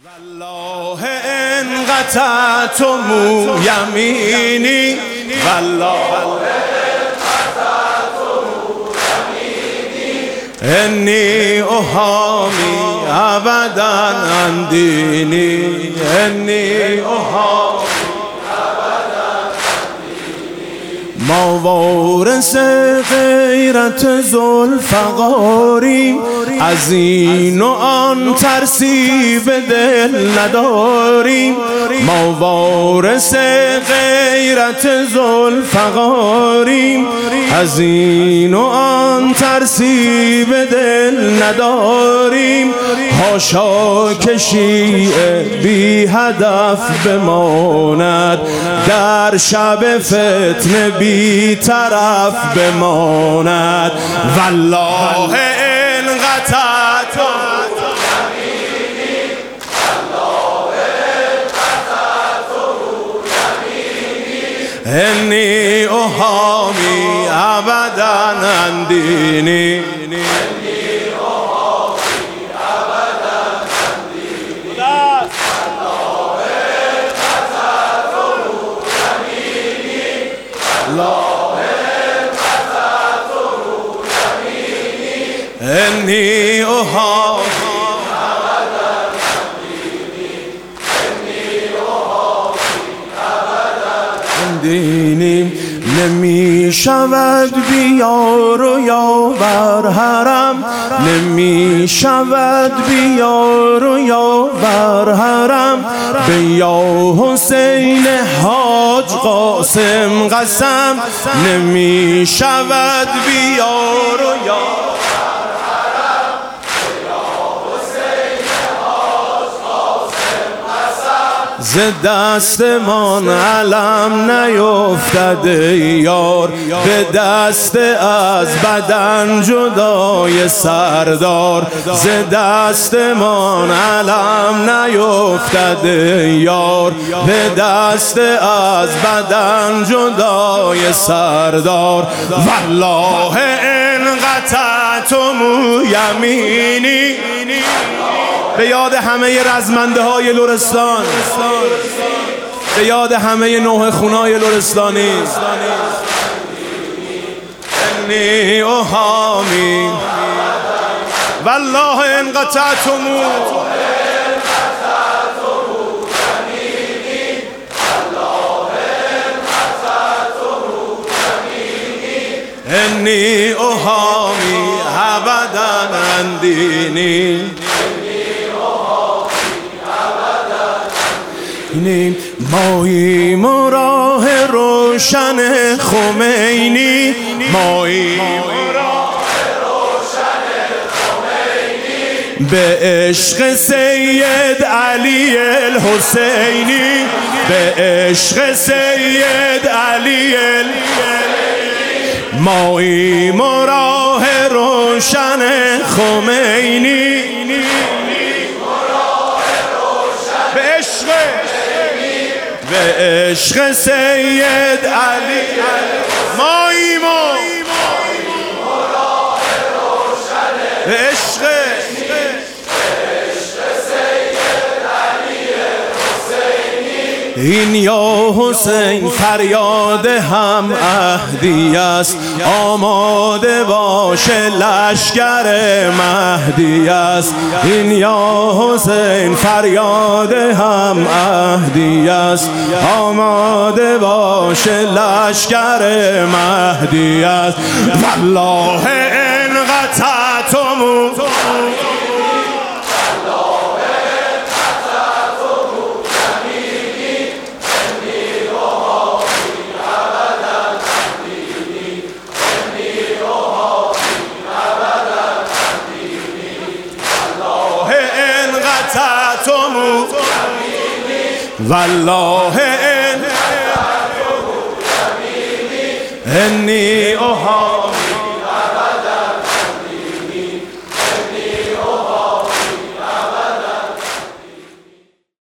والله ان قطعت یمینی والله انی احامی ابدا عن دینی انی احامی ما وارث غیرت ذوالفقاریم، از این و آن ترسی به دل نداریم. ما وارث غیرت ذوالفقاریم، از این و آن ترسی به دل نداریم. حاشا که شیعه بی هدف بماند، در شب فتنه بی طرف بماند. والله ان قطعت یمینی والله ان قطعت یمینی انی احامی ابدا عن دینی انی احامی عن دینی. نمی شود بیار و یاور حرم، نمی شود بیار و یاور حرم. به یا حسین حاج قاسم قسم، نمی شود بیار و یاور ز دستمان علم نیفتد یار، به دست از بدن جدای سردار. ز دستمان علم نیفتد یار، به دست از بدن جدای سردار. والله ان قطعتم یمینی. به یاد همه رزمنده های لرستان، به یاد همه نوح خونای لرستانی. انی احامی والله ان قطعتم انی احامی ابدا عن دینی. ماییم و راه روشن خمینی، ماییم و راه روشن خمینی. به عشق سید علی الحسینی، به عشق سید علی ماییم و راه روشن خمینی. به عشق سید علی ماییم و به عشق سید علی حسینی. این یا حسین فریاد هم عهدی است، آماده باش لشکر مهدی است. این یا حسین فریاد هم عهدی است، آماده باش لشکر مهدی است. والله ان قطعتم والله ان انی احامی